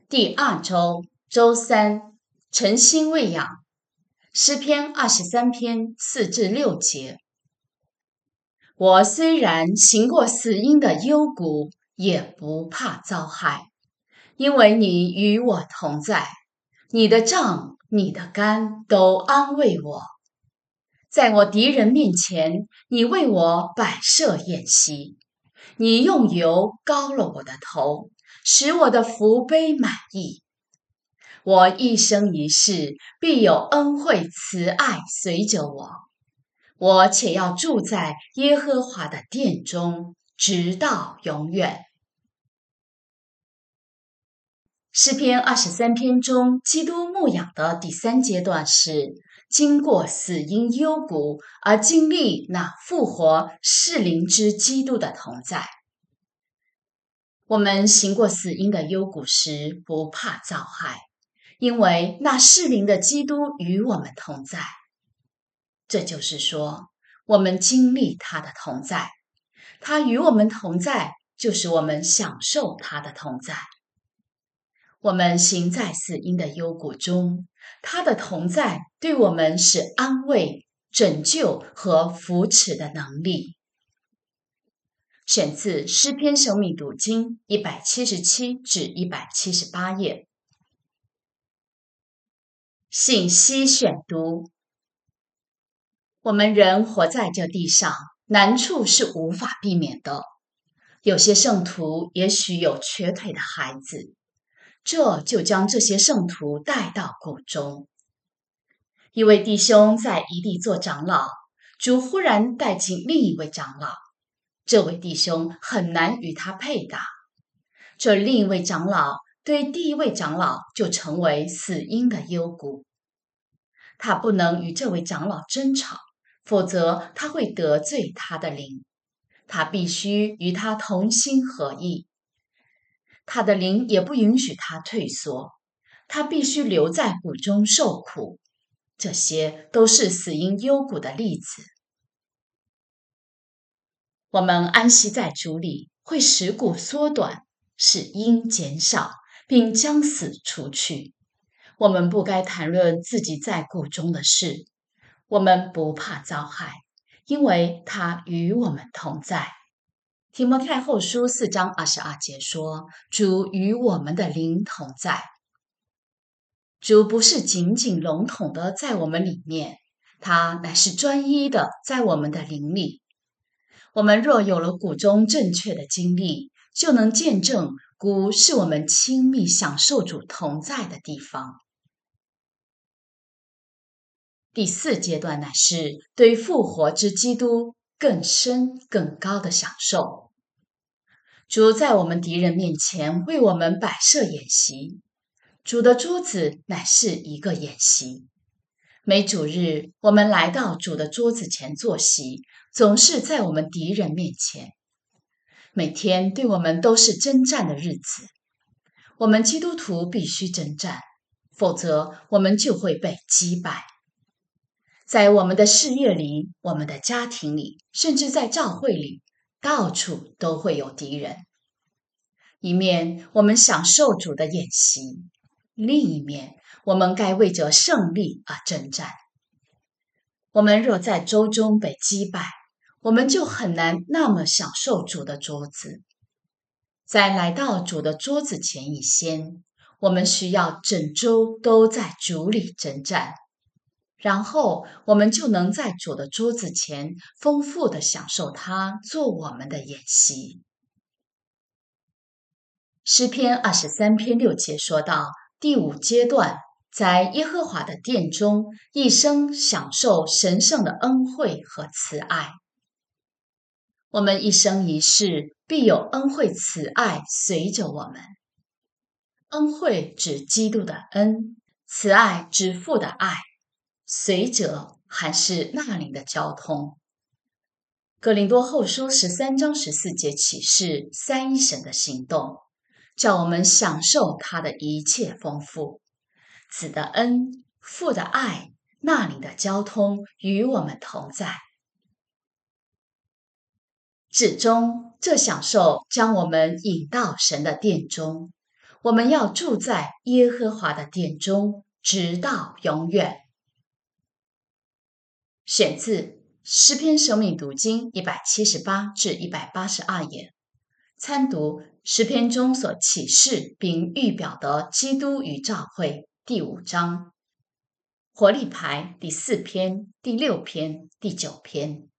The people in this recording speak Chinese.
第二周，周三，诚心喂养。诗篇23篇4至6节。我虽然行过死荫的幽谷，也不怕遭害，因为你与我同在，你的杖、你的竿都安慰我。在我敌人面前，你为我摆设筵席，你用油膏了我的头，使我的福杯满溢。我一生一世必有恩惠慈爱随着我，我且要住在耶和华的殿中，直到永远。诗篇23篇中，基督牧养的第3阶段是经过死荫幽谷，而经历那复活适灵之基督的同在。我们行过死荫的幽谷时，不怕遭害，因为那适灵的基督与我们同在。这就是说，我们经历他的同在，他与我们同在，就是我们享受他的同在。我们行在死荫的幽谷中，他的同在对我们是安慰、拯救和扶持的能力。选自诗篇生命读经177至178页。信息选读。我们人活在这地上，难处是无法避免的。有些圣徒也许有瘸腿的孩子，这就将这些圣徒带到谷中。一位弟兄在一地做长老，主忽然带进另一位长老，这位弟兄很难与他配搭。这另一位长老对第一位长老就成为死荫的幽谷。他不能与这位长老争吵，否则他会得罪他的灵。他必须与他同心合意。他的灵也不允许他退缩，他必须留在谷中受苦。这些都是死荫幽谷的例子。我们安息在主里，会使谷缩短，使阴减少，并将死除去。我们不该谈论自己在谷中的事。我们不怕遭害，因为他与我们同在。提摩太后书4章22节说，主与我们的灵同在。主不是仅仅笼统的在我们里面，他乃是专一的在我们的灵里。我们若有了谷中正确的经历，就能见证谷是我们亲密享受主同在的地方。第4阶段乃是对复活之基督更深更高的享受。主在我们敌人面前为我们摆设筵席，主的桌子乃是一个筵席。每主日，我们来到主的桌子前坐席，总是在我们敌人面前。每天对我们都是征战的日子。我们基督徒必须征战，否则我们就会被击败。在我们的事业里，我们的家庭里，甚至在教会里，到处都会有敌人。一面我们享受主的宴席，另一面我们该为着胜利而征战。我们若在周中被击败，我们就很难那么享受主的桌子。在来到主的桌子前一先，我们需要整周都在主里征战，然后我们就能在主的桌子前丰富地享受他做我们的宴席。诗篇23篇6节说到，第5阶段，在耶和华的殿中，一生享受神圣的恩惠和慈爱。我们一生一世必有恩惠慈爱随着我们。恩惠指基督的恩，慈爱指父的爱，随着还是那灵的交通。哥林多后书13章14节启示三一神的行动，叫我们享受他的一切丰富。子的恩，父的爱，那灵的交通与我们同在。至终，这享受将我们引到神的殿中。 我们要住在耶和华的殿中，直到永远。选自诗篇生命读经178至182页，参读诗篇中所启示并预表的基督与教会第5章，活力牌第4篇、第6篇、第9篇。